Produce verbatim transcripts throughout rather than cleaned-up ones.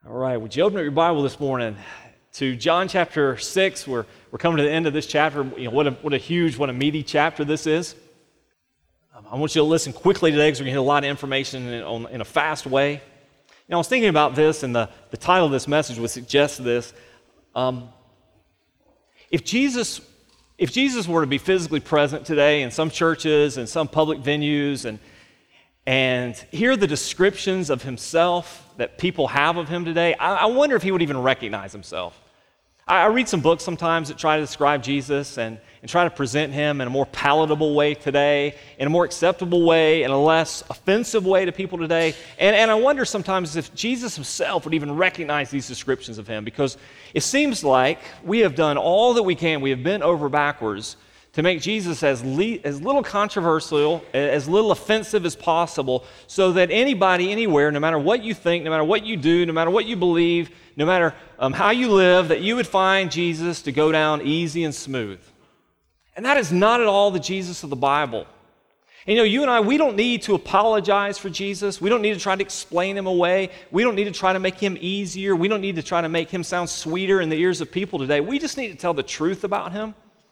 All right, would you open up your Bible this morning to John chapter six? We're, we're coming to the end of this chapter. You know, what a, what a huge, what a meaty chapter this is. Um, I want you to listen quickly today because we're going to get a lot of information in, on, in a fast way. You know, I was thinking about this, and the, the title of this message would suggest this. Um, if Jesus, if Jesus were to be physically present today in some churches and some public venues and and hear the descriptions of himself that people have of him today, I, I wonder if he would even recognize himself. I, I read some books sometimes that try to describe Jesus and, and try to present him in a more palatable way today, in a more acceptable way, in a less offensive way to people today. And, and I wonder sometimes if Jesus himself would even recognize these descriptions of him, because it seems like we have done all that we can. We have bent over backwards to make Jesus as, le- as little controversial, as little offensive as possible, so that anybody, anywhere, no matter what you think, no matter what you do, no matter what you believe, no matter um, how you live, that you would find Jesus to go down easy and smooth. And that is not at all the Jesus of the Bible. And you know, you and I, we don't need to apologize for Jesus. We don't need to try to explain him away. We don't need to try to make him easier. We don't need to try to make him sound sweeter in the ears of people today. We just need to tell the truth about him.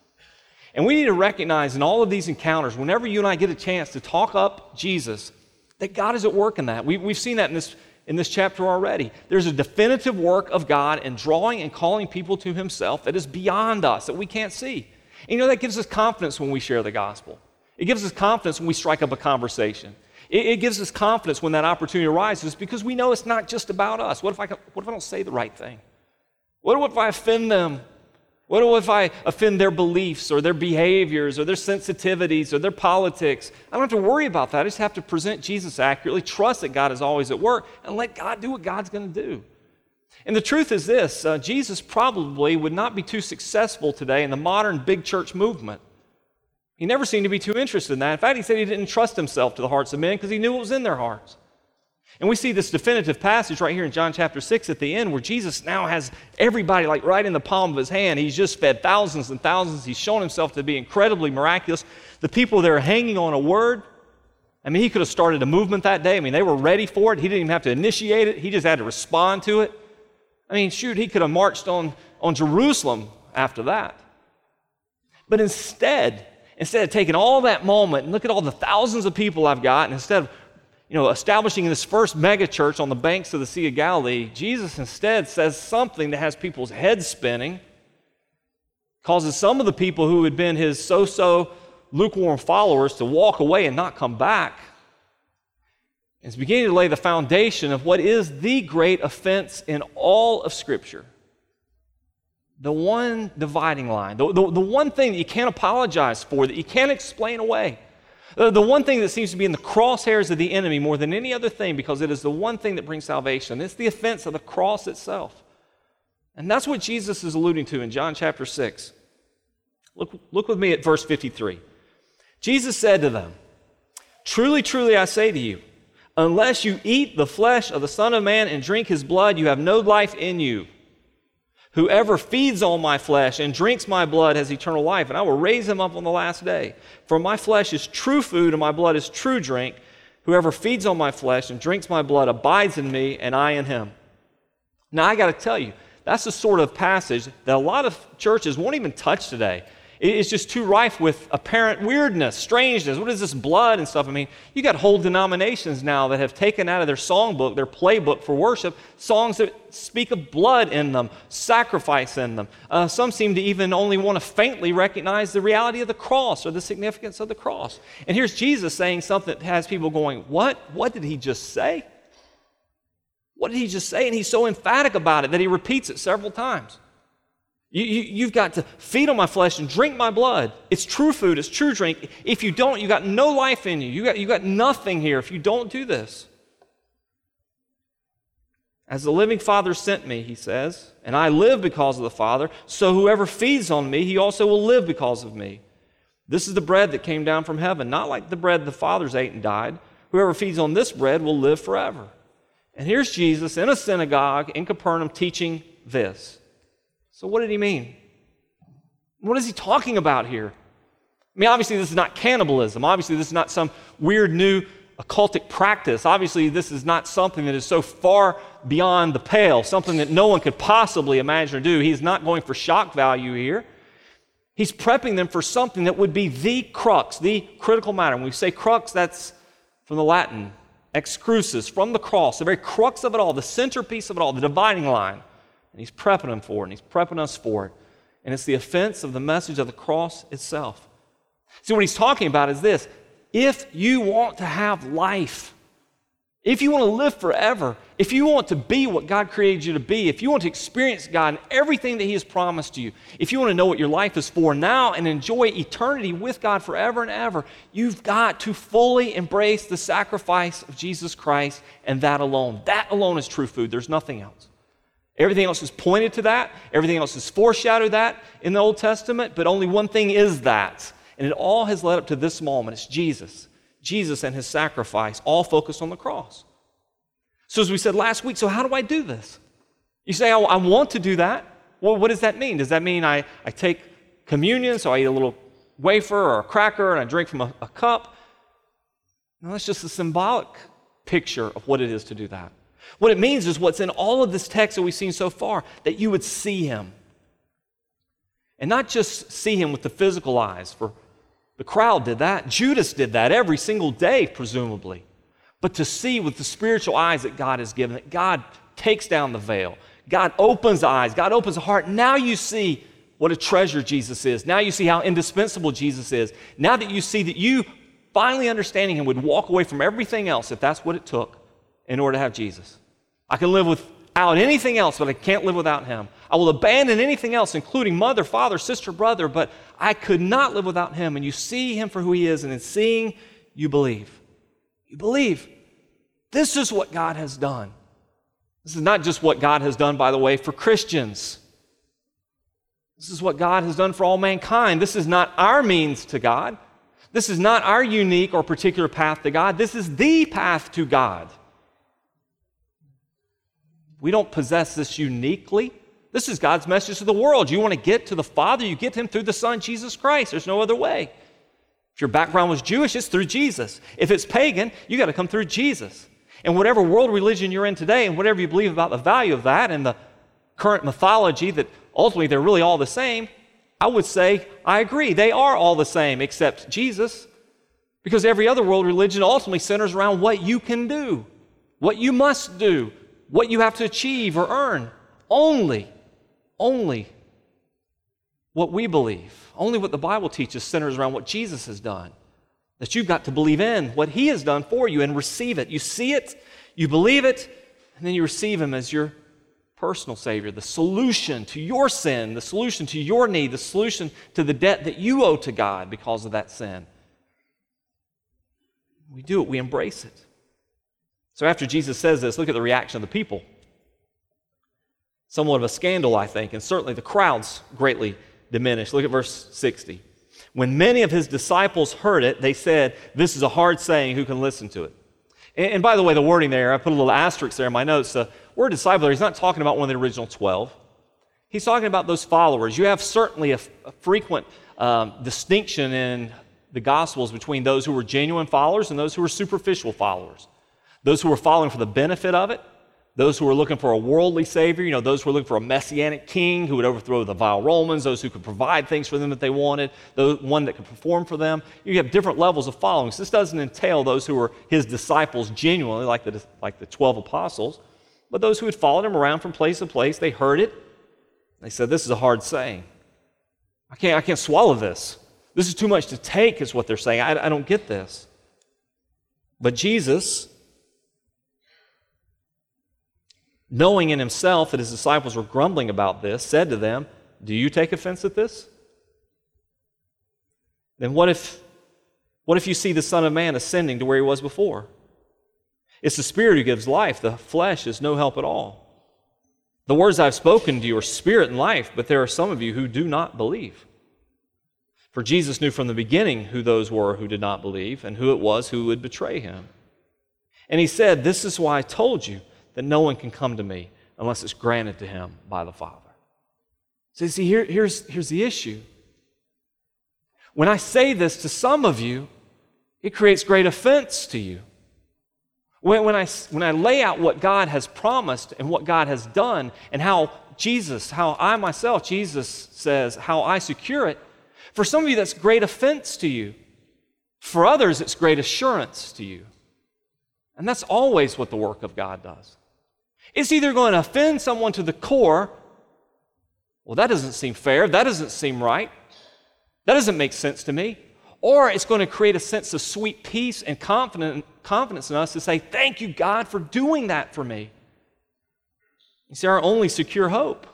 And we need to recognize in all of these encounters, whenever you and I get a chance to talk up Jesus, that God is at work in that. We, we've seen that in this, in this chapter already. There's a definitive work of God in drawing and calling people to himself that is beyond us, that we can't see. And you know, that gives us confidence when we share the gospel. It gives us confidence when we strike up a conversation. It, it gives us confidence when that opportunity arises, because we know it's not just about us. What if I, what if I don't say the right thing? What if I offend them? What if I offend their beliefs or their behaviors or their sensitivities or their politics? I don't have to worry about that. I just have to present Jesus accurately, trust that God is always at work, and let God do what God's going to do. And the truth is this, uh, Jesus probably would not be too successful today in the modern big church movement. He never seemed to be too interested in that. In fact, he said he didn't trust himself to the hearts of men because he knew what was in their hearts. And we see this definitive passage right here in John chapter six at the end, where Jesus now has everybody like right in the palm of his hand. He's just fed thousands and thousands. He's shown himself to be incredibly miraculous. The people that are hanging on a word, I mean, he could have started a movement that day. I mean, they were ready for it. He didn't even have to initiate it. He just had to respond to it. I mean, shoot, he could have marched on, on Jerusalem after that. But instead, instead of taking all that moment and look at all the thousands of people I've got, and instead of you know, establishing this first mega church on the banks of the Sea of Galilee, Jesus instead says something that has people's heads spinning, causes some of the people who had been his so-so lukewarm followers to walk away and not come back. And it's beginning to lay the foundation of what is the great offense in all of Scripture. The one dividing line, the, the, the one thing that you can't apologize for, that you can't explain away. The one thing that seems to be in the crosshairs of the enemy more than any other thing, because it is the one thing that brings salvation. It's the offense of the cross itself. And that's what Jesus is alluding to in John chapter six. Look, look with me at verse fifty-three. Jesus said to them, "Truly, truly, I say to you, unless you eat the flesh of the Son of Man and drink his blood, you have no life in you. Whoever feeds on my flesh and drinks my blood has eternal life, and I will raise him up on the last day. For my flesh is true food, and my blood is true drink. Whoever feeds on my flesh and drinks my blood abides in me, and I in him." Now, I got to tell you, that's the sort of passage that a lot of churches won't even touch today. It's just too rife with apparent weirdness, strangeness. What is this blood and stuff? I mean, you got whole denominations now that have taken out of their songbook, their playbook for worship, songs that speak of blood in them, sacrifice in them. Uh, some seem to even only want to faintly recognize the reality of the cross or the significance of the cross. And here's Jesus saying something that has people going, what? What did he just say? What did he just say? And he's so emphatic about it that he repeats it several times. You, you, you've got to feed on my flesh and drink my blood. It's true food, it's true drink. If you don't, you got no life in you. You got, you got nothing here if you don't do this. As the living Father sent me, he says, and I live because of the Father, so whoever feeds on me, he also will live because of me. This is the bread that came down from heaven, not like the bread the fathers ate and died. Whoever feeds on this bread will live forever. And here's Jesus in a synagogue in Capernaum teaching this. So what did he mean? What is he talking about here? I mean, obviously this is not cannibalism. Obviously this is not some weird new occultic practice. Obviously, this is not something that is so far beyond the pale, something that no one could possibly imagine or do. He's not going for shock value here. He's prepping them for something that would be the crux, the critical matter. When we say crux, that's from the Latin, ex crucis, from the cross, the very crux of it all, the centerpiece of it all, the dividing line. And he's prepping them for it, and he's prepping us for it. And it's the offense of the message of the cross itself. See, what he's talking about is this. If you want to have life, if you want to live forever, if you want to be what God created you to be, if you want to experience God and everything that he has promised you, if you want to know what your life is for now and enjoy eternity with God forever and ever, you've got to fully embrace the sacrifice of Jesus Christ and that alone. That alone is true food. There's nothing else. Everything else is pointed to that. Everything else is foreshadowed that in the Old Testament, but only one thing is that. And it all has led up to this moment. It's Jesus. Jesus and his sacrifice, all focused on the cross. So as we said last week, so how do I do this? You say, oh, I want to do that. Well, what does that mean? Does that mean I, I take communion, so I eat a little wafer or a cracker and I drink from a, a cup? No, that's just a symbolic picture of what it is to do that. What it means is what's in all of this text that we've seen so far, that you would see him. And not just see him with the physical eyes, for the crowd did that. Judas did that every single day, presumably. But to see with the spiritual eyes that God has given, that God takes down the veil. God opens the eyes. God opens the heart. Now you see what a treasure Jesus is. Now you see how indispensable Jesus is. Now that you see that you, finally understanding him, would walk away from everything else if that's what it took in order to have Jesus. I can live without anything else, but I can't live without him. I will abandon anything else, including mother, father, sister, brother, but I could not live without him. And you see him for who he is, and in seeing, you believe. You believe. This is what God has done. This is not just what God has done, by the way, for Christians. This is what God has done for all mankind. This is not our means to God. This is not our unique or particular path to God. This is the path to God. We don't possess this uniquely. This is God's message to the world. You want to get to the Father, you get him through the Son, Jesus Christ. There's no other way. If your background was Jewish, it's through Jesus. If it's pagan, you got to come through Jesus. And whatever world religion you're in today, and whatever you believe about the value of that and the current mythology that ultimately they're really all the same, I would say, I agree. They are all the same except Jesus. Because every other world religion ultimately centers around what you can do, what you must do, what you have to achieve or earn. Only, only what we believe, only what the Bible teaches centers around what Jesus has done. That you've got to believe in what he has done for you and receive it. You see it, you believe it, and then you receive him as your personal Savior, the solution to your sin, the solution to your need, the solution to the debt that you owe to God because of that sin. We do it, we embrace it. So after Jesus says this, look at the reaction of the people. Somewhat of a scandal, I think, and certainly the crowds greatly diminished. Look at verse sixty. When many of his disciples heard it, they said, this is a hard saying, who can listen to it? And, and by the way, the wording there, I put a little asterisk there in my notes. The word disciple there, he's not talking about one of the original twelve. He's talking about those followers. You have certainly a, a frequent um, distinction in the Gospels between those who were genuine followers and those who were superficial followers. Those who were following for the benefit of it, those who were looking for a worldly Savior, you know, those who were looking for a messianic king who would overthrow the vile Romans, those who could provide things for them that they wanted, those, one that could perform for them. You have different levels of following. So this doesn't entail those who were his disciples genuinely, like the, like the twelve apostles, but those who had followed him around from place to place. They heard it. They said, this is a hard saying. I can't, I can't swallow this. This is too much to take, is what they're saying. I, I don't get this. But Jesus, knowing in himself that his disciples were grumbling about this, said to them, do you take offense at this? Then what if, what if you see the Son of Man ascending to where he was before? It's the Spirit who gives life. The flesh is no help at all. The words I've spoken to you are spirit and life, but there are some of you who do not believe. For Jesus knew from the beginning who those were who did not believe and who it was who would betray him. And he said, this is why I told you that no one can come to me unless it's granted to him by the Father. So you see, here, here's, here's the issue. When I say this to some of you, it creates great offense to you. When, when, I, when I lay out what God has promised and what God has done and how Jesus, how I myself, Jesus says, how I secure it, for some of you that's great offense to you. For others, it's great assurance to you. And that's always what the work of God does. It's either going to offend someone to the core. Well, that doesn't seem fair. That doesn't seem right. That doesn't make sense to me. Or it's going to create a sense of sweet peace and confidence, confidence in us to say, thank you, God, for doing that for me. You see, our only secure hope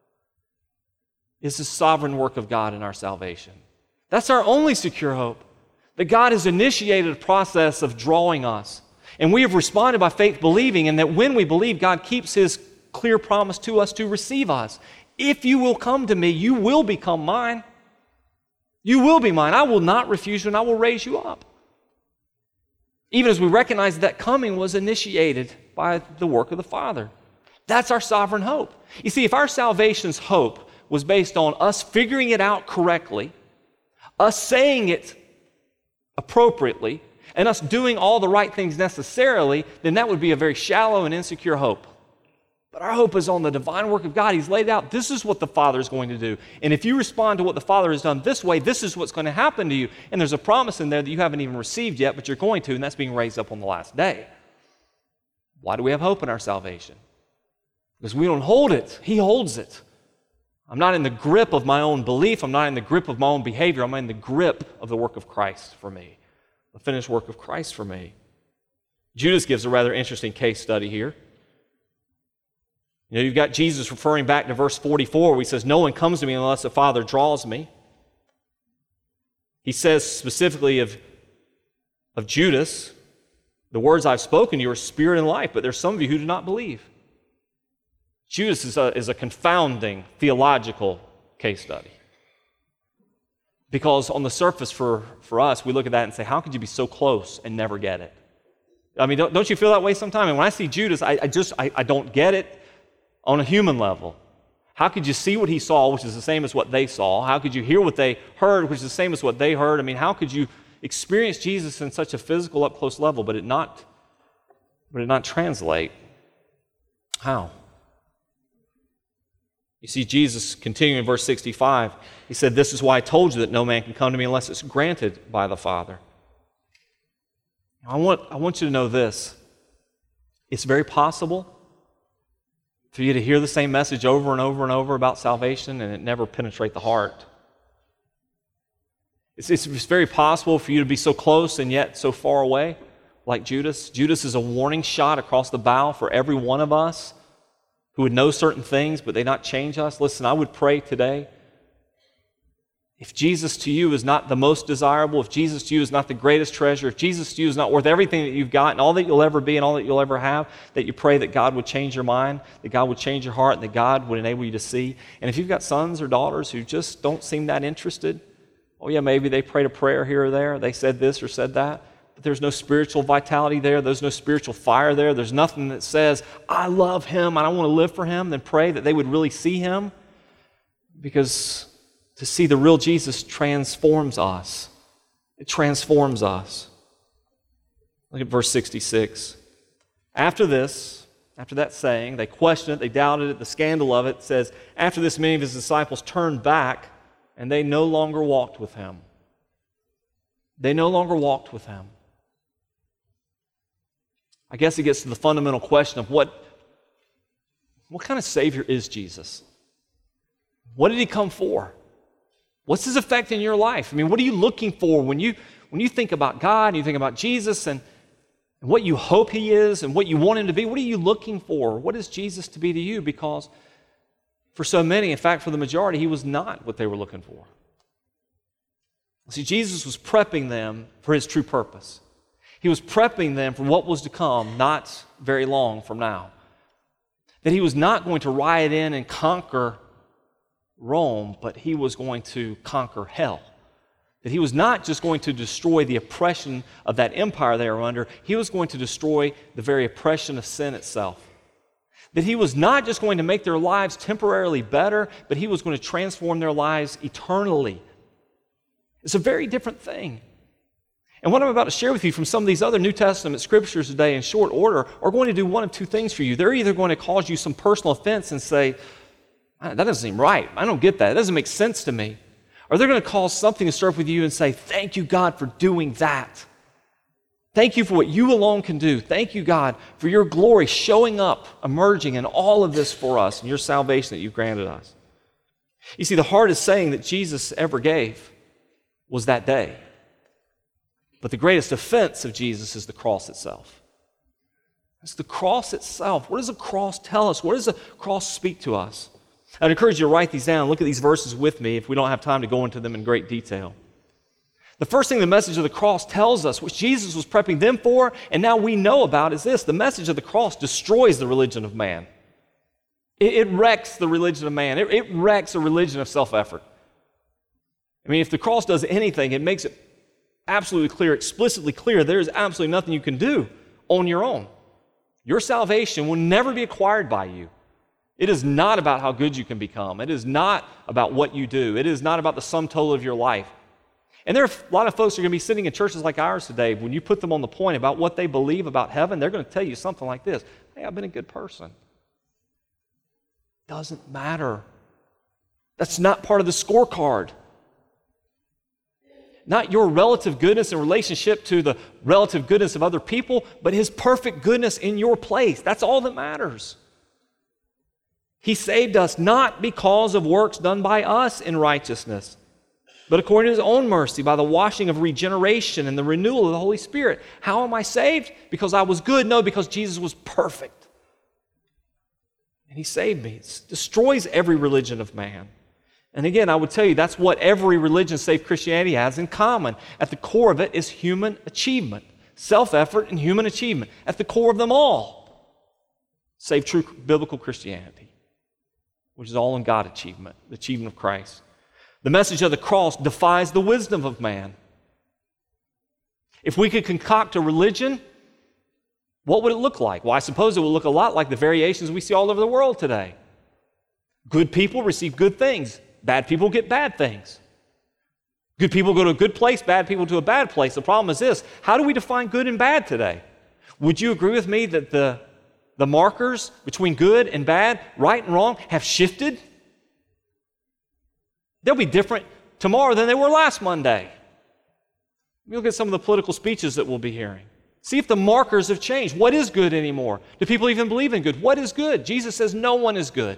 is the sovereign work of God in our salvation. That's our only secure hope, that God has initiated a process of drawing us. And we have responded by faith believing, and that when we believe, God keeps His clear promise to us to receive us. If you will come to me, you will become mine. You will be mine. I will not refuse you, and I will raise you up. Even as we recognize that coming was initiated by the work of the Father. That's our sovereign hope. You see, if our salvation's hope was based on us figuring it out correctly, us saying it appropriately, and us doing all the right things necessarily, then that would be a very shallow and insecure hope. But our hope is on the divine work of God. He's laid out, this is what the Father is going to do. And if you respond to what the Father has done this way, this is what's going to happen to you. And there's a promise in there that you haven't even received yet, but you're going to, and that's being raised up on the last day. Why do we have hope in our salvation? Because we don't hold it. He holds it. I'm not in the grip of my own belief. I'm not in the grip of my own behavior. I'm in the grip of the work of Christ for me. The finished work of Christ for me. Judas gives a rather interesting case study here. You know, you've got Jesus referring back to verse forty-four where he says, no one comes to me unless the Father draws me. He says specifically of, of Judas, the words I've spoken to you are spirit and life, but there's some of you who do not believe. Judas is a, is a confounding theological case study. Because on the surface for, for us, we look at that and say, how could you be so close and never get it? I mean, don't, don't you feel that way sometimes? And when I see Judas, I, I just, I, I don't get it on a human level. How could you see what he saw, which is the same as what they saw? How could you hear what they heard, which is the same as what they heard? I mean, how could you experience Jesus in such a physical, up-close level, but it not, but it not translate? How? You see Jesus continuing in verse sixty-five. He said, this is why I told you that no man can come to me unless it's granted by the Father. I want, I want you to know this. It's very possible for you to hear the same message over and over and over about salvation and it never penetrate the heart. It's, it's, it's very possible for you to be so close and yet so far away, like Judas. Judas is a warning shot across the bow for every one of us who would know certain things, but they not change us. Listen, I would pray today, if Jesus to you is not the most desirable, if Jesus to you is not the greatest treasure, if Jesus to you is not worth everything that you've got and all that you'll ever be and all that you'll ever have, that you pray that God would change your mind, that God would change your heart, and that God would enable you to see. And if you've got sons or daughters who just don't seem that interested, oh yeah, maybe they prayed a prayer here or there, they said this or said that, but there's no spiritual vitality there, there's no spiritual fire there, there's nothing that says, I love Him and I want to live for Him, then pray that they would really see Him, because to see the real Jesus transforms us. It transforms us. Look at verse sixty-six. After this, after that saying, they questioned it, they doubted it, the scandal of it says, after this many of His disciples turned back and they no longer walked with Him. They no longer walked with Him. I guess it gets to the fundamental question of what, what kind of Savior is Jesus? What did He come for? What's His effect in your life? I mean, what are you looking for when you when you think about God and you think about Jesus and, and what you hope He is and what you want Him to be? What are you looking for? What is Jesus to be to you? Because for so many, in fact, for the majority, He was not what they were looking for. See, Jesus was prepping them for His true purpose. He was prepping them for what was to come not very long from now. That He was not going to ride in and conquer Rome, but He was going to conquer hell. That He was not just going to destroy the oppression of that empire they were under, He was going to destroy the very oppression of sin itself. That He was not just going to make their lives temporarily better, but He was going to transform their lives eternally. It's a very different thing. And what I'm about to share with you from some of these other New Testament scriptures today in short order are going to do one of two things for you. They're either going to cause you some personal offense and say, that doesn't seem right. I don't get that. It doesn't make sense to me. Or they're going to cause something to stir up with you and say, thank you, God, for doing that. Thank you for what you alone can do. Thank you, God, for your glory showing up, emerging in all of this for us and your salvation that you've granted us. You see, the hardest saying that Jesus ever gave was that day. But the greatest offense of Jesus is the cross itself. It's the cross itself. What does the cross tell us? What does the cross speak to us? I'd encourage you to write these down. Look at these verses with me if we don't have time to go into them in great detail. The first thing the message of the cross tells us, which Jesus was prepping them for, and now we know about, is this. The message of the cross destroys the religion of man. It, it wrecks the religion of man. It, it wrecks a religion of self-effort. I mean, if the cross does anything, it makes it absolutely clear, explicitly clear, there is absolutely nothing you can do on your own. Your salvation will never be acquired by you. It is not about how good you can become. It is not about what you do. It is not about the sum total of your life. And there are a lot of folks who are going to be sitting in churches like ours today. When you put them on the point about what they believe about heaven, they're going to tell you something like this. Hey, I've been a good person. Doesn't matter. That's not part of the scorecard. Not your relative goodness in relationship to the relative goodness of other people, but His perfect goodness in your place. That's all that matters. He saved us not because of works done by us in righteousness, but according to His own mercy, by the washing of regeneration and the renewal of the Holy Spirit. How am I saved? Because I was good? No, because Jesus was perfect. And He saved me. It destroys every religion of man. And again, I would tell you that's what every religion save Christianity has in common. At the core of it is human achievement, self-effort and human achievement. At the core of them all, save true biblical Christianity, which is all in God achievement, the achievement of Christ. The message of the cross defies the wisdom of man. If we could concoct a religion, what would it look like? Well, I suppose it would look a lot like the variations we see all over the world today. Good people receive good things. Bad people get bad things. Good people go to a good place, bad people to a bad place. The problem is this: how do we define good and bad today? Would you agree with me that the, the markers between good and bad, right and wrong, have shifted? They'll be different tomorrow than they were last Monday. Look at some of the political speeches that we'll be hearing. See if the markers have changed. What is good anymore? Do people even believe in good? What is good? Jesus says no one is good.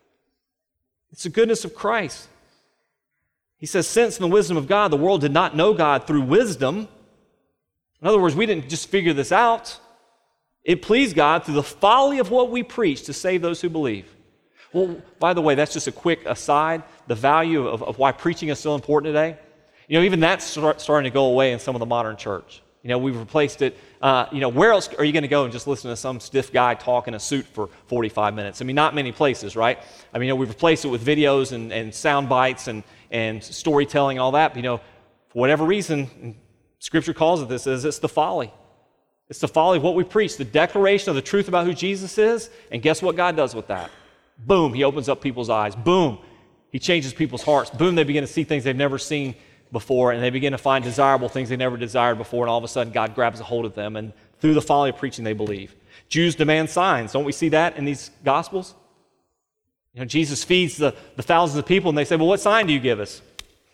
It's the goodness of Christ. He says, since in the wisdom of God, the world did not know God through wisdom. In other words, we didn't just figure this out. It pleased God through the folly of what we preach to save those who believe. Well, by the way, that's just a quick aside. The value of, of why preaching is so important today. You know, even that's start, starting to go away in some of the modern church. You know, we've replaced it. Uh, you know, where else are you going to go and just listen to some stiff guy talk in a suit for forty-five minutes? I mean, not many places, right? I mean, you know, we've replaced it with videos and, and sound bites and, and storytelling and all that. But, you know, for whatever reason, Scripture calls it this, is it's the folly. It's the folly of what we preach, the declaration of the truth about who Jesus is. And guess what God does with that? Boom, He opens up people's eyes. Boom, He changes people's hearts. Boom, they begin to see things they've never seen before, and they begin to find desirable things they never desired before, and all of a sudden God grabs a hold of them, and through the folly of preaching they believe. Jews demand signs. Don't we see that in these Gospels? You know, Jesus feeds the, the thousands of people, and they say, well, what sign do you give us?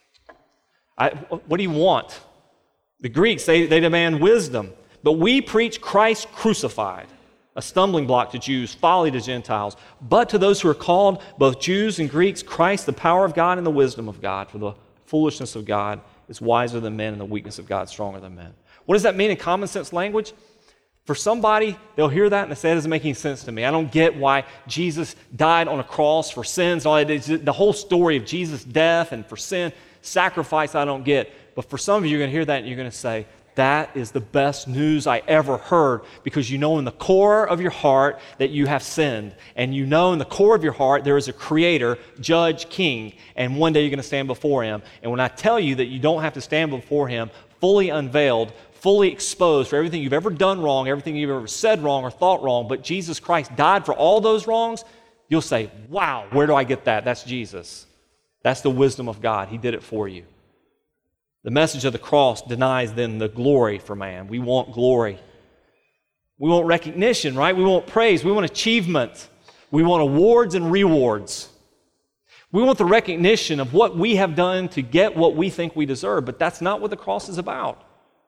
I, what do you want? The Greeks, they, they demand wisdom, but we preach Christ crucified, a stumbling block to Jews, folly to Gentiles, but to those who are called, both Jews and Greeks, Christ, the power of God and the wisdom of God, for the foolishness of God is wiser than men, and the weakness of God stronger than men. What does that mean in common sense language? For somebody, they'll hear that and they say, that doesn't make any sense to me. I don't get why Jesus died on a cross for sins. All the whole story of Jesus' death and for sin, sacrifice, I don't get. But for some of you, you're going to hear that and you're going to say, that is the best news I ever heard, because you know in the core of your heart that you have sinned. And you know in the core of your heart there is a creator, judge, king, and one day you're going to stand before Him. And when I tell you that you don't have to stand before Him fully unveiled, fully exposed for everything you've ever done wrong, everything you've ever said wrong or thought wrong, but Jesus Christ died for all those wrongs, you'll say, wow, where do I get that? That's Jesus. That's the wisdom of God. He did it for you. The message of the cross denies then the glory for man. We want glory. We want recognition, right? We want praise. We want achievement. We want awards and rewards. We want the recognition of what we have done to get what we think we deserve, but that's not what the cross is about.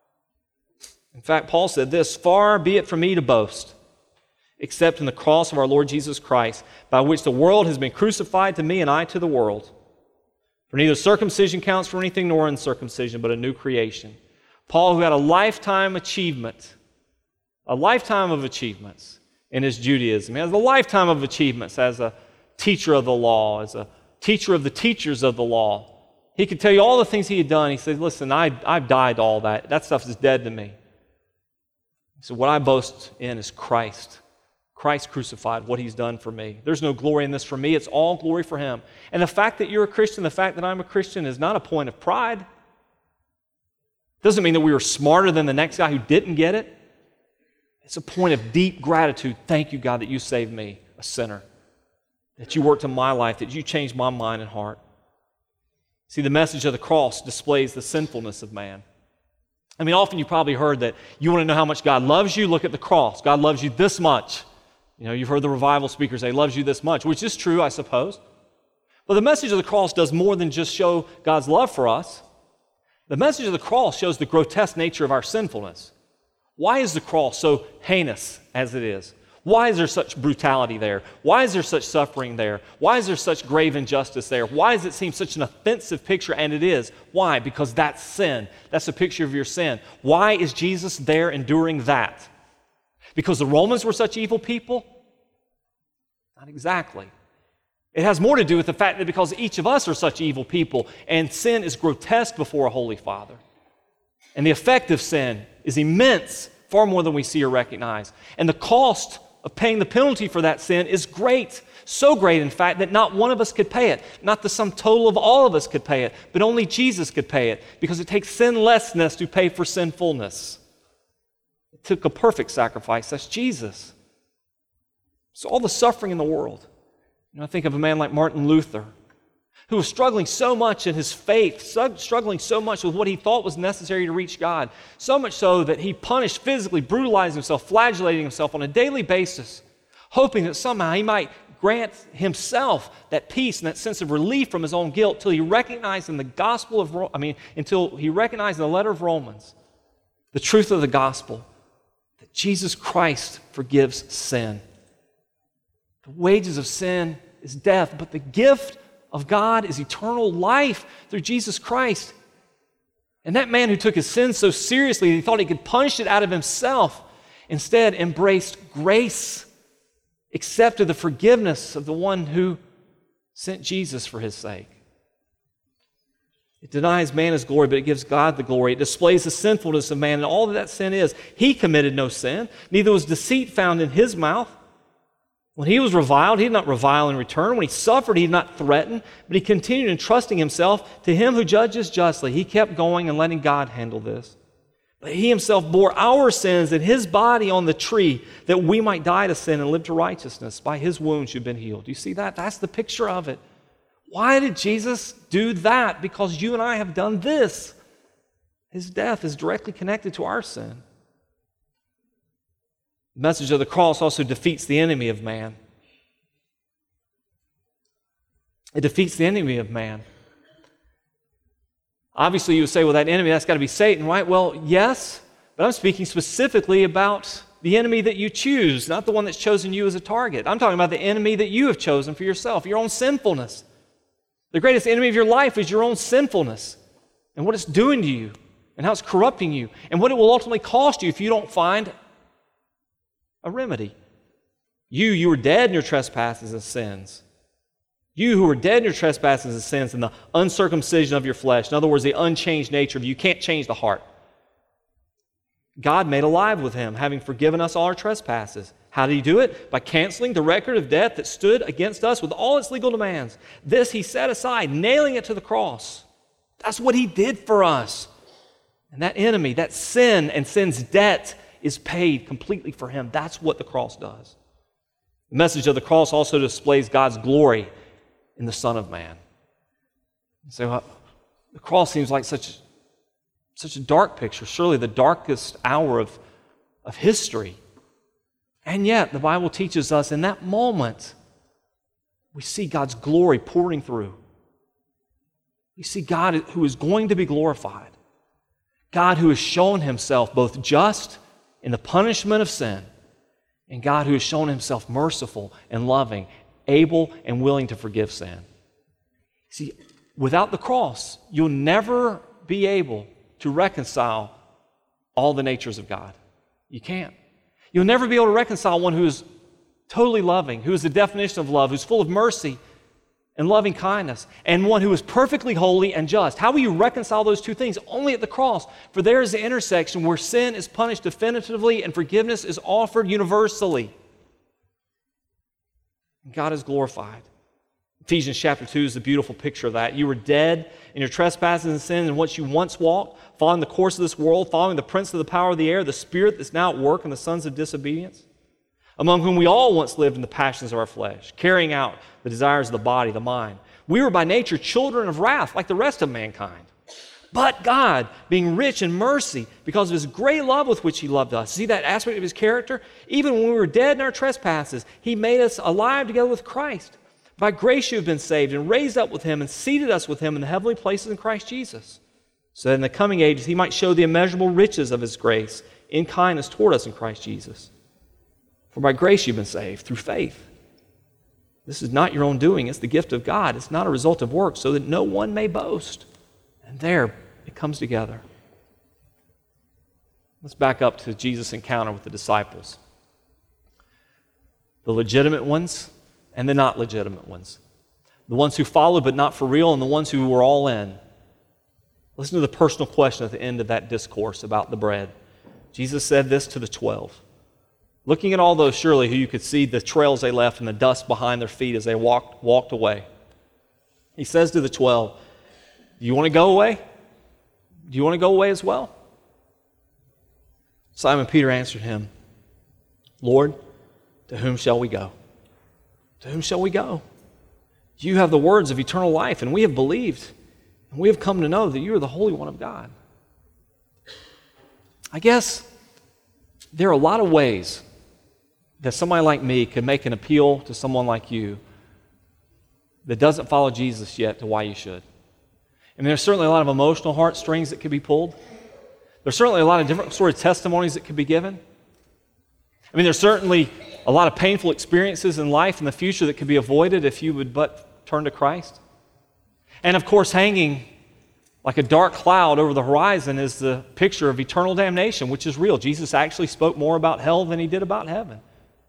In fact, Paul said this, "Far be it from me to boast, except in the cross of our Lord Jesus Christ, by which the world has been crucified to me and I to the world. For neither circumcision counts for anything nor uncircumcision, but a new creation." Paul, who had a lifetime achievement, a lifetime of achievements in his Judaism. He has a lifetime of achievements as a teacher of the law, as a teacher of the teachers of the law. He could tell you all the things he had done. He said, listen, I, I've died to all that. That stuff is dead to me. He said, what I boast in is Christ. Christ crucified, what he's done for me. There's no glory in this for me. It's all glory for him. And the fact that you're a Christian, the fact that I'm a Christian is not a point of pride. Doesn't mean that we were smarter than the next guy who didn't get it. It's a point of deep gratitude. Thank you, God, that you saved me, a sinner. That you worked in my life, that you changed my mind and heart. See, the message of the cross displays the sinfulness of man. I mean, often you probably heard that you want to know how much God loves you, look at the cross. God loves you this much. You know, you've heard the revival speakers say, loves you this much, which is true, I suppose. But the message of the cross does more than just show God's love for us. The message of the cross shows the grotesque nature of our sinfulness. Why is the cross so heinous as it is? Why is there such brutality there? Why is there such suffering there? Why is there such grave injustice there? Why does it seem such an offensive picture? And it is. Why? Because that's sin. That's a picture of your sin. Why is Jesus there enduring that? Because the Romans were such evil people? Not exactly. It has more to do with the fact that because each of us are such evil people, and sin is grotesque before a holy Father. And the effect of sin is immense, far more than we see or recognize. And the cost of paying the penalty for that sin is great. So great, in fact, that not one of us could pay it. Not the sum total of all of us could pay it, but only Jesus could pay it, because it takes sinlessness to pay for sinfulness. It took a perfect sacrifice. That's Jesus. So all the suffering in the world. You know, I think of a man like Martin Luther, who was struggling so much in his faith, struggling so much with what he thought was necessary to reach God, so much so that he punished physically, brutalizing himself, flagellating himself on a daily basis, hoping that somehow he might grant himself that peace and that sense of relief from his own guilt till he recognized in the gospel of, I mean, until he recognized in the letter of Romans the truth of the gospel, that Jesus Christ forgives sin. The wages of sin is death, but the gift of God is eternal life through Jesus Christ. And that man who took his sin so seriously that he thought he could punish it out of himself, instead embraced grace, accepted the forgiveness of the one who sent Jesus for his sake. It denies man his glory, but it gives God the glory. It displays the sinfulness of man and all that that sin is. He committed no sin, neither was deceit found in his mouth. When he was reviled, he did not revile in return. When he suffered, he did not threaten, but he continued entrusting himself to him who judges justly. He kept going and letting God handle this. But he himself bore our sins in his body on the tree, that we might die to sin and live to righteousness. By his wounds you've been healed. Do you see that? That's the picture of it. Why did Jesus do that? Because you and I have done this. His death is directly connected to our sin. The message of the cross also defeats the enemy of man. It defeats the enemy of man. Obviously, you would say, well, that enemy, that's got to be Satan, right? Well, yes, but I'm speaking specifically about the enemy that you choose, not the one that's chosen you as a target. I'm talking about the enemy that you have chosen for yourself, your own sinfulness. The greatest enemy of your life is your own sinfulness and what it's doing to you and how it's corrupting you and what it will ultimately cost you if you don't find a remedy. You, you were dead in your trespasses and sins. You who were dead in your trespasses and sins and the uncircumcision of your flesh, in other words, the unchanged nature of you, you can't change the heart. God made alive with him, having forgiven us all our trespasses. How did he do it? By canceling the record of debt that stood against us with all its legal demands. This he set aside, nailing it to the cross. That's what he did for us. And that enemy, that sin and sin's debt is paid completely for him. That's what the cross does. The message of the cross also displays God's glory in the Son of Man. You say, well, the cross seems like such Such a dark picture, surely the darkest hour of, of history. And yet, the Bible teaches us in that moment, we see God's glory pouring through. We see God who is going to be glorified. God who has shown himself both just in the punishment of sin, and God who has shown himself merciful and loving, able and willing to forgive sin. See, without the cross, you'll never be able to reconcile all the natures of God. You can't. You'll never be able to reconcile one who is totally loving, who is the definition of love, who's full of mercy and loving kindness, and one who is perfectly holy and just. How will you reconcile those two things? Only at the cross. For there is the intersection where sin is punished definitively and forgiveness is offered universally. And God is glorified. Ephesians chapter two is a beautiful picture of that. You were dead in your trespasses and sins in which you once walked, following the course of this world, following the prince of the power of the air, the spirit that's now at work in the sons of disobedience, among whom we all once lived in the passions of our flesh, carrying out the desires of the body, the mind. We were by nature children of wrath, like the rest of mankind. But God, being rich in mercy, because of his great love with which he loved us, see that aspect of his character? Even when we were dead in our trespasses, he made us alive together with Christ. By grace you have been saved, and raised up with him, and seated us with him in the heavenly places in Christ Jesus, so that in the coming ages he might show the immeasurable riches of his grace in kindness toward us in Christ Jesus. For by grace you've been saved, through faith. This is not your own doing, it's the gift of God. It's not a result of works, so that no one may boast. And there it comes together. Let's back up to Jesus' encounter with the disciples. The legitimate ones and the not legitimate ones. The ones who followed but not for real, and the ones who were all in. Listen to the personal question at the end of that discourse about the bread. Jesus said this to the twelve. Looking at all those, surely, who you could see the trails they left and the dust behind their feet as they walked, walked away. He says to the twelve, do you want to go away? Do you want to go away as well? Simon Peter answered him, Lord, to whom shall we go? To whom shall we go? You have the words of eternal life, and we have believed, and we have come to know that you are the Holy One of God. I guess there are a lot of ways that somebody like me could make an appeal to someone like you that doesn't follow Jesus yet to why you should. I mean, there's certainly a lot of emotional heartstrings that could be pulled. There's certainly a lot of different sort of testimonies that could be given. I mean, there's certainly a lot of painful experiences in life in the future that could be avoided if you would but turn to Christ. And of course, hanging like a dark cloud over the horizon is the picture of eternal damnation, which is real. Jesus actually spoke more about hell than he did about heaven.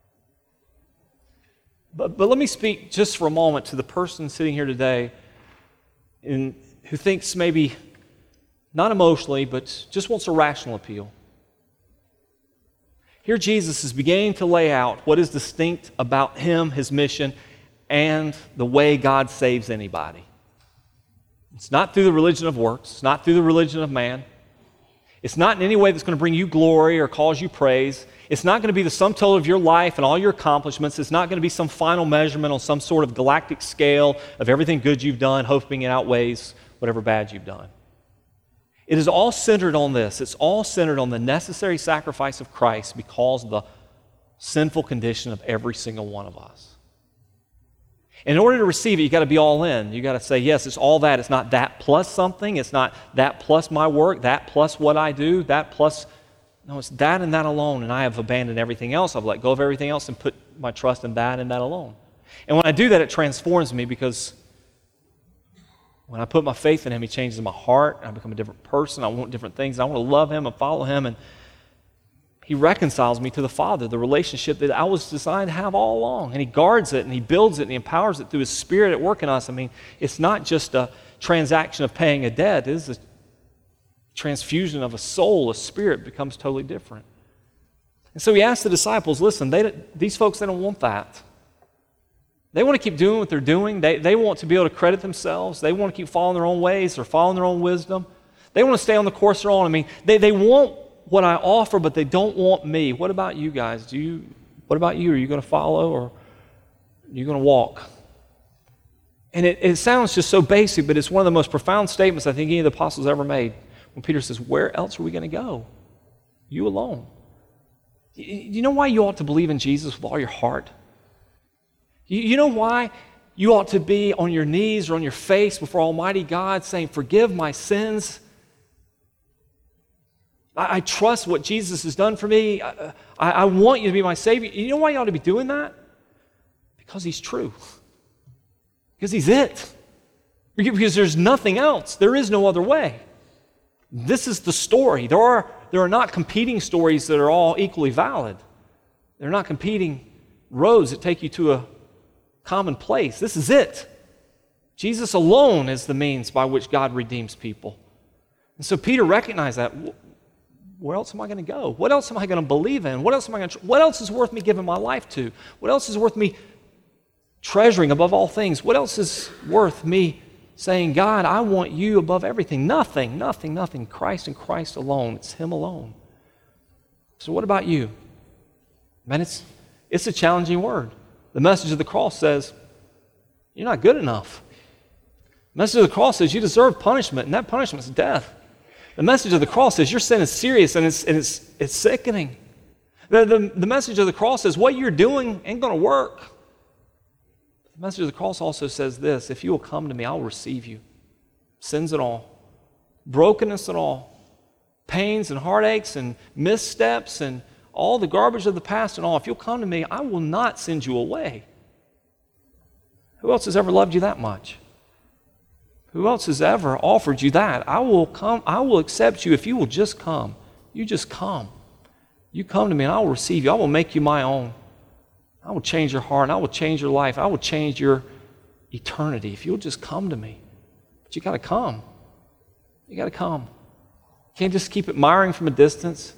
But, but let me speak just for a moment to the person sitting here today in, who thinks maybe, not emotionally, but just wants a rational appeal. Here Jesus is beginning to lay out what is distinct about him, his mission, and the way God saves anybody. It's not through the religion of works. It's not through the religion of man. It's not in any way that's going to bring you glory or cause you praise. It's not going to be the sum total of your life and all your accomplishments. It's not going to be some final measurement on some sort of galactic scale of everything good you've done, hoping it outweighs whatever bad you've done. It is all centered on this. It's all centered on the necessary sacrifice of Christ because of the sinful condition of every single one of us. In order to receive it, you've got to be all in. You've got to say, yes, it's all that. It's not that plus something. It's not that plus my work, that plus what I do, that plus... No, it's that and that alone, and I have abandoned everything else. I've let go of everything else and put my trust in that and that alone. And when I do that, it transforms me because when I put my faith in him, he changes my heart. I become a different person. I want different things. I want to love him and follow him, and he reconciles me to the Father, the relationship that I was designed to have all along. And he guards it, and he builds it, and he empowers it through his Spirit at work in us. I mean, it's not just a transaction of paying a debt. It is a transfusion of a soul, a spirit becomes totally different. And so he asked the disciples, listen, they, these folks, they don't want that. They want to keep doing what they're doing. They, they want to be able to credit themselves. They want to keep following their own ways or following their own wisdom. They want to stay on the course they're on. I mean, they, they want what I offer, but they don't want me. What about you guys? Do you? What about you? Are you going to follow or are you going to walk? And it, it sounds just so basic, but it's one of the most profound statements I think any of the apostles ever made. when Peter says, where else are we going to go? You alone. Do you know why you ought to believe in Jesus with all your heart? You know why you ought to be on your knees or on your face before Almighty God saying, forgive my sins. I, I trust what Jesus has done for me. I, I, I want you to be my Savior. You know why you ought to be doing that? Because He's true. Because He's it. Because there's nothing else. There is no other way. This is the story. There are, there are not competing stories that are all equally valid. They're not competing roads that take you to a common place. This is it. Jesus alone is the means by which God redeems people. And so Peter recognized that. Where else am I going to go? What else am I going to believe in? What else am I going to? What else is worth me giving my life to? What else is worth me treasuring above all things? What else is worth me saying, God, I want you above everything? Nothing, nothing, nothing. Christ and Christ alone. It's Him alone. So what about you? Man, it's it's a challenging word. The message of the cross says, you're not good enough. The message of the cross says you deserve punishment, and that punishment is death. The message of the cross says your sin is serious and it's, and it's, it's sickening. The, the, the message of the cross says what you're doing ain't going to work. The message of the cross also says this, if you will come to me, I will receive you. Sins and all, brokenness and all, pains and heartaches and missteps and all the garbage of the past and all. If you'll come to me, I will not send you away. Who else has ever loved you that much? Who else has ever offered you that? I will come, I will accept you if you will just come. You just come. You come to me and I will receive you. I will make you my own. I will change your heart and I will change your life. I will change your eternity if you'll just come to me. But you got to come. You got to come. You can't just keep admiring from a distance.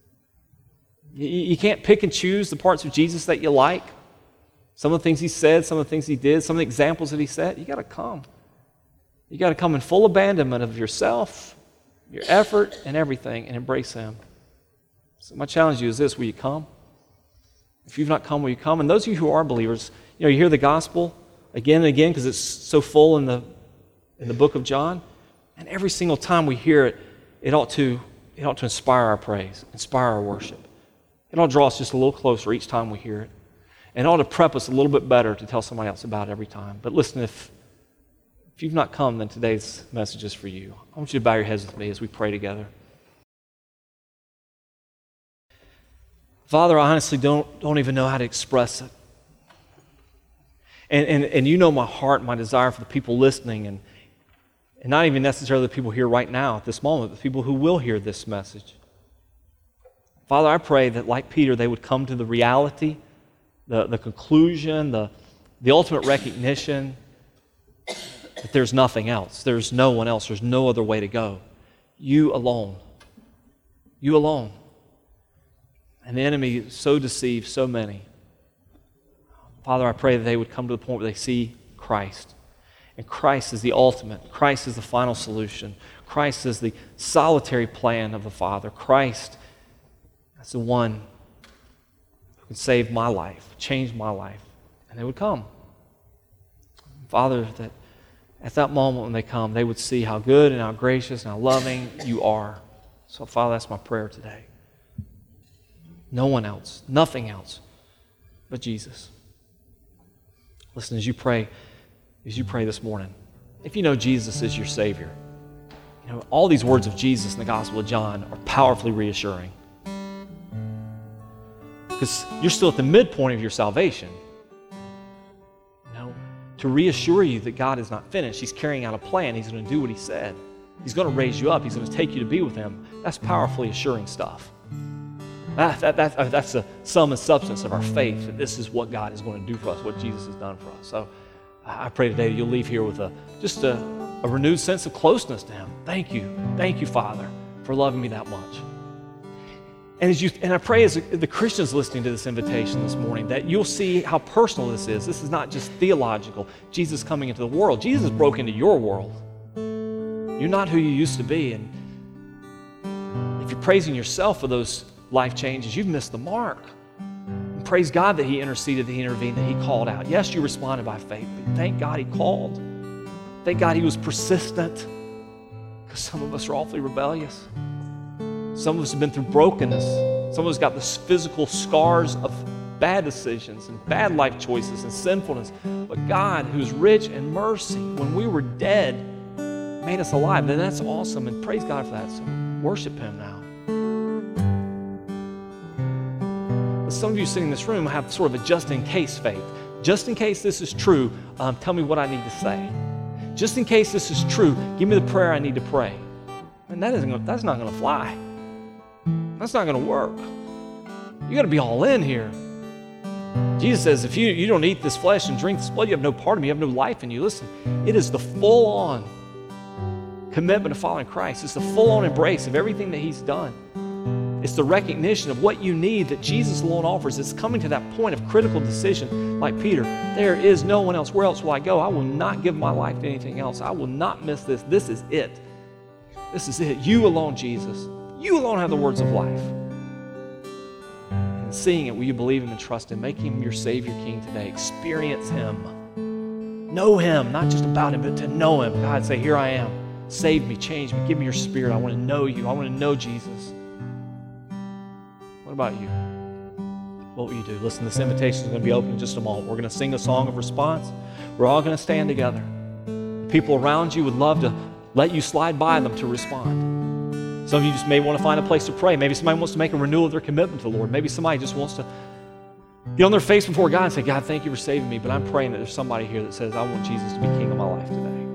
You, you can't pick and choose the parts of Jesus that you like. Some of the things He said, some of the things He did, some of the examples that He set. You got to come. You got to come in full abandonment of yourself, your effort, and everything, and embrace Him. So my challenge to you is this: will you come? If you've not come, will you come? And those of you who are believers, you know, you hear the gospel again and again because it's so full in the in the book of John, and every single time we hear it, it ought to it ought to inspire our praise, inspire our worship. It ought to draw us just a little closer each time we hear it, and it ought to prep us a little bit better to tell somebody else about it every time. But listen, if If you've not come, then today's message is for you. I want you to bow your heads with me as we pray together. Father, I honestly don't, don't even know how to express it. And, and, and you know my heart, my desire for the people listening, and, and not even necessarily the people here right now at this moment, but the people who will hear this message. Father, I pray that like Peter, they would come to the reality, the, the conclusion, the, the ultimate recognition that there's nothing else. There's no one else. There's no other way to go. You alone. You alone. And the enemy so deceives so many. Father, I pray that they would come to the point where they see Christ. And Christ is the ultimate. Christ is the final solution. Christ is the solitary plan of the Father. Christ is the one who can save my life, change my life. And they would come. Father, that at that moment when they come, they would see how good and how gracious and how loving you are. So, Father, that's my prayer today. No one else, nothing else but Jesus. Listen, as you pray, as you pray this morning, if you know Jesus is your Savior, you know, all these words of Jesus in the Gospel of John are powerfully reassuring. Because you're still at the midpoint of your salvation. To reassure you that God is not finished. He's carrying out a plan. He's going to do what He said. He's going to raise you up. He's going to take you to be with Him. That's powerfully assuring stuff. That, that, that, that's the sum and substance of our faith, that this is what God is going to do for us, what Jesus has done for us. So I pray today that you'll leave here with a just a, a renewed sense of closeness to Him. Thank you. Thank you, Father, for loving me that much. And as you, and I pray as the Christians listening to this invitation this morning that you'll see how personal this is. This is not just theological. Jesus coming into the world. Jesus broke into your world. You're not who you used to be. And if you're praising yourself for those life changes, you've missed the mark. And praise God that He interceded, that He intervened, that He called out. Yes, you responded by faith, but thank God He called. Thank God He was persistent. Because some of us are awfully rebellious. Some of us have been through brokenness. Some of us got the physical scars of bad decisions and bad life choices and sinfulness. But God, who's rich in mercy, when we were dead, made us alive. Then that's awesome, and praise God for that. So worship Him now. But some of you sitting in this room have sort of a just-in-case faith. Just in case this is true, um, tell me what I need to say. Just in case this is true, give me the prayer I need to pray. And that isn't gonna, that's not going to fly. That's not going to work. You got to be all in here. Jesus says, if you, you don't eat this flesh and drink this blood, you have no part of me, you have no life in you. Listen, it is the full-on commitment to following Christ. It's the full-on embrace of everything that He's done. It's the recognition of what you need that Jesus alone offers. It's coming to that point of critical decision like Peter. There is no one else. Where else will I go? I will not give my life to anything else. I will not miss this. This is it. This is it. You alone, Jesus. You alone have the words of life. And seeing it, will you believe Him and trust Him? Make Him your Savior, King today. Experience Him. Know Him, not just about Him, but to know Him. God, say, here I am. Save me, change me, give me your Spirit. I want to know you. I want to know Jesus. What about you? What will you do? Listen, this invitation is going to be open in just a moment. We're going to sing a song of response. We're all going to stand together. The people around you would love to let you slide by them to respond. Some of you just may want to find a place to pray. Maybe somebody wants to make a renewal of their commitment to the Lord. Maybe somebody just wants to get on their face before God and say, God, thank you for saving me, but I'm praying that there's somebody here that says, I want Jesus to be King of my life today.